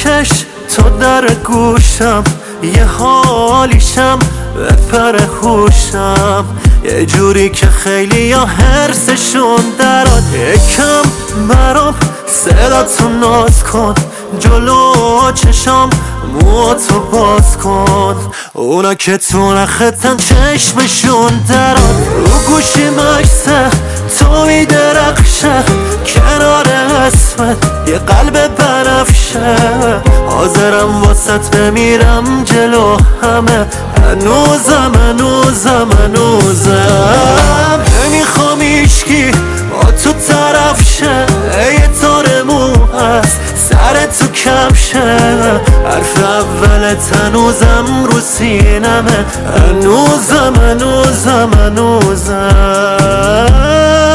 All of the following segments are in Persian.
بکش تو در گوشم، یه حالیشم بپر هوشم، یه جوری که خیلی یا حرسشون دراد. یکم برام صداتو ناز کن، جلو چشام موهاتو باز کن، اونا که تو نختن چشمشون دراد. رو گوشی مکسه تو میدرخشه، کنار اسمت یه قلب بنفشه، حاضرم واسط بمیرم جلو همه، هنوزم هنوزم هنوزم نمیخوام ایشکی با تو طرف شه، یه تار مو هست سر تو کفشه، حرف اولت هنوزم رو سینمه، هنوزم هنوزم هنوزم.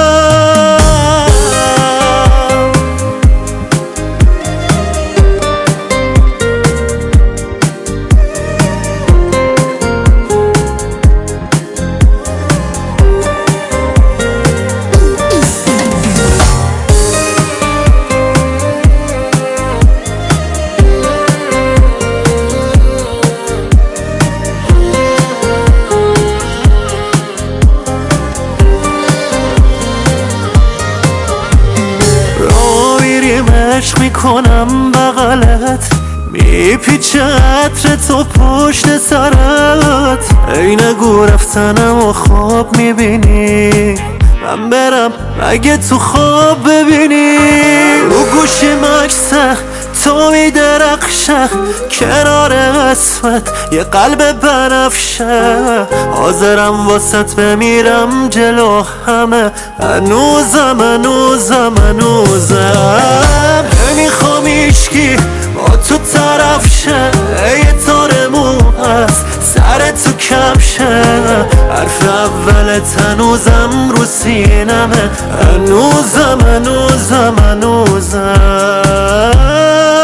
عشق میکنم بغلت، میپیچه عطر تو پشت سرت، ای نگو رفتنم و خواب میبینی، من برم مگه تو خواب ببینی. رو گوشی مکسه تو میدرخشه، کنار اسمت یه قلب بنفشه، حاضرم واسط بمیرم جلو همه، هنوزم هنوزم هنوزم نمیخوام ایشکی با تو طرف شه، یه تار مو هست سر تو کفشه، حرف اولت هنوزم رو سینمه، هنوزم هنوزم هنوزم.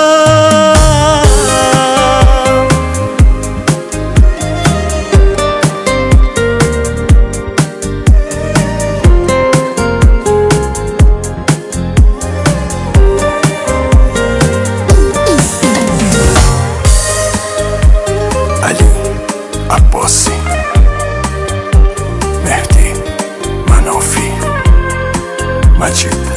عباسی، مهدی منافی، مجید